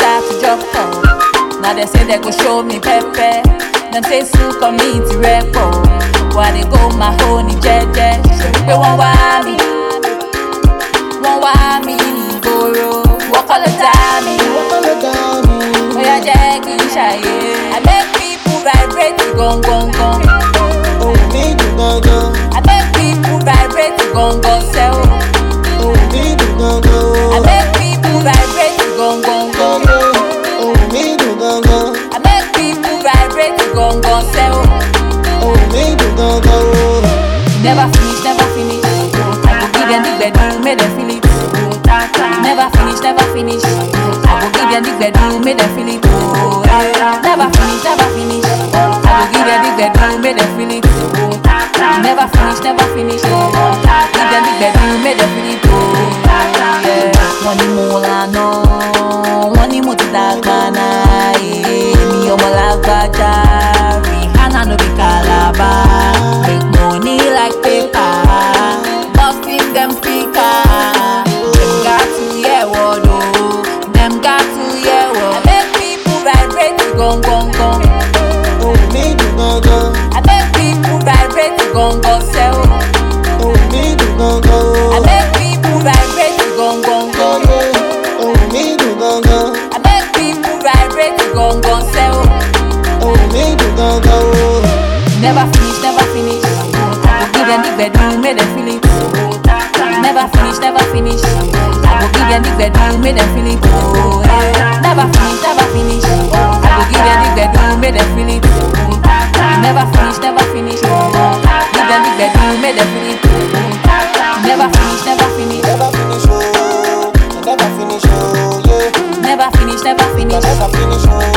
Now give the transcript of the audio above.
start to drop off. Now they say they go show me pepper. Them say su community repo. Why they go my honey jeje? They won't want me. Won't want me in Igoro. Walk all the time. Oh yeah, Jackie Shy. I make people vibrate to gong gong gong. Oh, me do gong gong. I make people vibrate to gong gong sell. Oh, me do gong gong. I make people vibrate to gong gong gong. Oh, me do gong gong. I make people vibrate to gong gong sell. Oh, me do gong gong. Never finish, never finish. I go give them the bedroom, make them feel it. Never finish, never finish. I go give them the bedroom, make them feel it. Never finish, never finish. I go give them the bedroom, make them feel it. Never finish, never finish. Give them the bedroom, make them feel it. Money mola no, money moti dagbana. Mi omo lagbaja, Rihanna no be Calabar. Make money like paper, busting them speaker. Them got to hear what oh, them got to hear what. I make people vibrate to gong gong gong. Oh, me do gong gong. I make people vibrate to gong gong sell. Oh, me do gong gong. I make people vibrate to gong gong gong. Oh, me do gong gong. I make people vibrate to gong gong sell. Oh, me do gong gong. Never finish, never finish. I go give them the bedroom, make them feel it. Never finish, never finish. I go give them the bedroom, make them feel it. Never finish, never finish. I go give them the bedroom, make them feel it. Never finish, never finish. Give them the bedroom, make them feel it. Never finish, never finish. Never finish, oh. Never finish, oh, yeah. Never finish, never finish. Never finish, oh.